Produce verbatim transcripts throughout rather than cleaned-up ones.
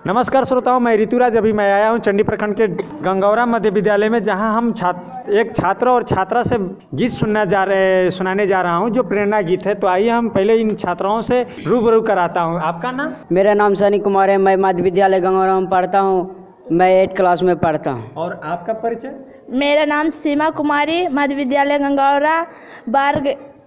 नमस्कार श्रोताओं, मैं ऋतुराज। अभी मैं आया हूं चंडी प्रखंड के गंगौरा मध्य विद्यालय में, जहां हम छात्र एक छात्र और छात्रा से गीत सुनने जा रहे सुनाने जा रहा हूं, जो प्रेरणा गीत है। तो आइए हम पहले इन छात्राओं से रूबरू कराता हूं। आपका नाम? मेरा नाम सनी कुमार है। मैं मध्य विद्यालय गंगौरा में पढ़ता हूँ। मैं एट क्लास में पढ़ता हूँ। और आपका परिचय? मेरा नाम सीमा कुमारी, मध्य विद्यालय गंगौरा बार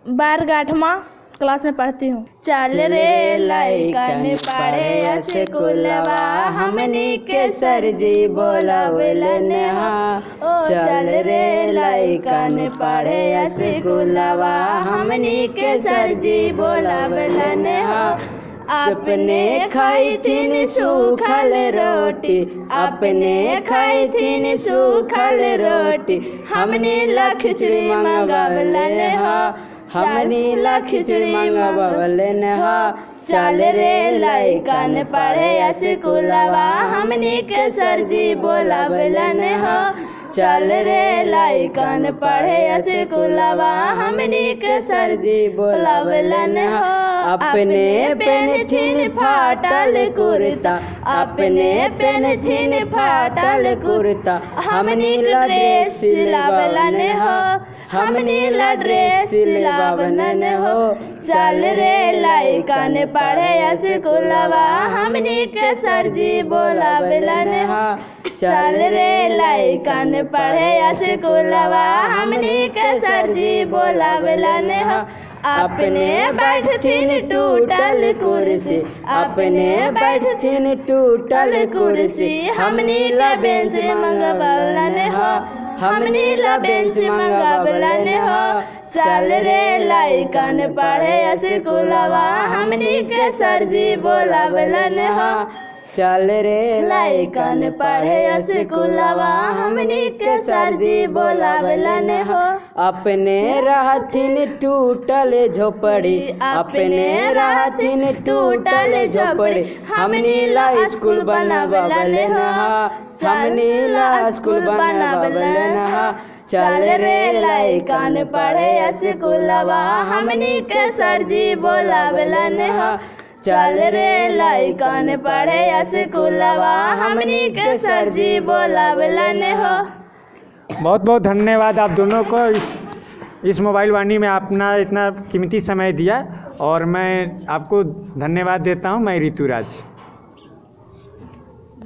बारगाठवा क्लास में पढ़ती हूँ। चल रे लइकन पढ़े स्कूलवा, हमनी के सर जी बोलवलन हा। ओ चल रे लइकन पढ़े स्कूलवा, हमनी के सर जी बोलवलन हा। अपने खैथिन सूखल रोटी, अपने खैथिन सूखल रोटी, हमनी ला खिचड़ी मंगवलन हा। हमनी ला खिचड़ी मंगवलन हा। चल रे लइकन पढ़े स्कूलवा, हमनी के सर जी बोलवलन हा। चल रे लइकन पढ़े स्कूलवा, हमनी के सर जी बोलवलन हा। अपने पेनथिन फाटल कुर्ता, अपने पेनथिन फाटल कुर्ता, हमनी ला ड्रेस सिलवलन हो। हमनी ला ड्रेस सिलवलन हो। चल रे लइकन पढ़े स्कूलवा, हमनी के सर जी बोलवलन हो। चल रे लइकन पढ़े स्कूलवा, हमनी के सर जी बोलवलन हो। अपने बैठथिन टूटल कुर्सी, अपने बैठथिन टूटल कुर्सी, हमनी ला बेंच मंगवलन हो। हमनी ला बेंच मंगवलन हो। चल रे लइकन पढ़े स्कूलवा, हमनी के सर जी बोलवलन हो। चल रे लइकन पढ़े स्कूलवा, हमनी के सर जी बोलवलन हो। अपने रहथिन टूटल झोपड़ी, अपने रहथिन टूटल झोपड़ी, हमनी ला स्कूल बनवलन हा। हमनी ला स्कूल बनवलन हा। चल रे लइकन पढ़े स्कूलवा, हमनी के सर जी बोलवलन हा। चल रे लइकन पढ़े स्कूलवा, हमनी के सर जी बोलवलन हो। बहुत बहुत धन्यवाद आप दोनों को इस इस मोबाइल वाणी में अपना इतना कीमती समय दिया, और मैं आपको धन्यवाद देता हूं। मैं ऋतुराज।